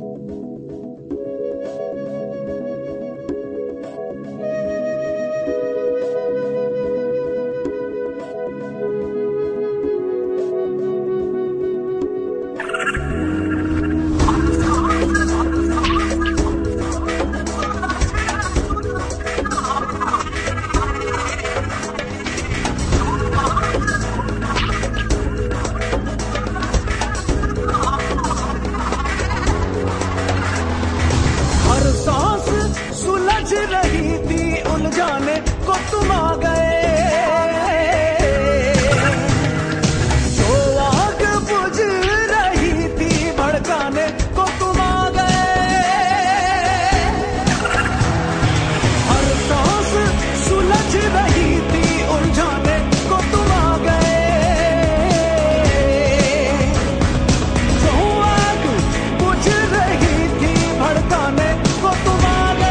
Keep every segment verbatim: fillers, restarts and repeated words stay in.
रही थी उलझाने को तुम आ गए, जो आग बुझ रही थी भड़काने को तुम आ गए। हर सांस सुलझ रही थी उलझाने को तुम आ गए, जो आग बुझ रही थी भड़काने को तुम आ गए।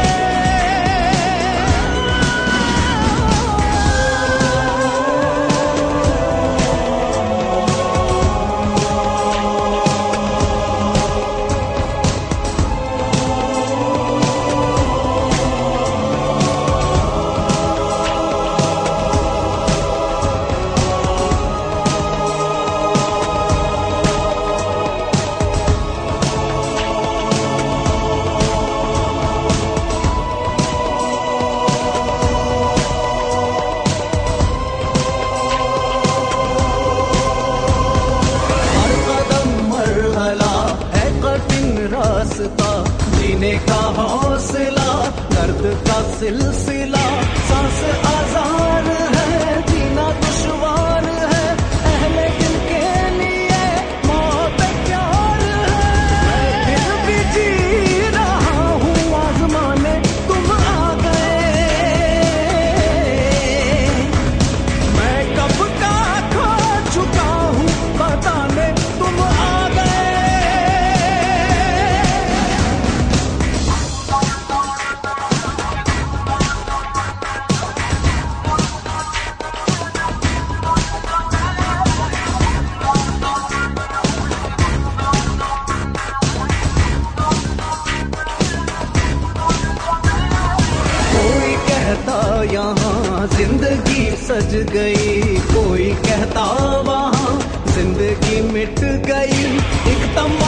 रास्ता जीने का हौसला, दर्द का सिलसिला, सांस आजार है, जीना दुश्वार है, अहले दिल के लिए मौत प्यार है। मैं फिर भी जी रहा हूँ आज़माने तुम आ गए, मैं कब का खो चुका हूँ बताने तुम आ गए। यहाँ जिंदगी सज गई, कोई कहता वहाँ जिंदगी मिट गई। एक तम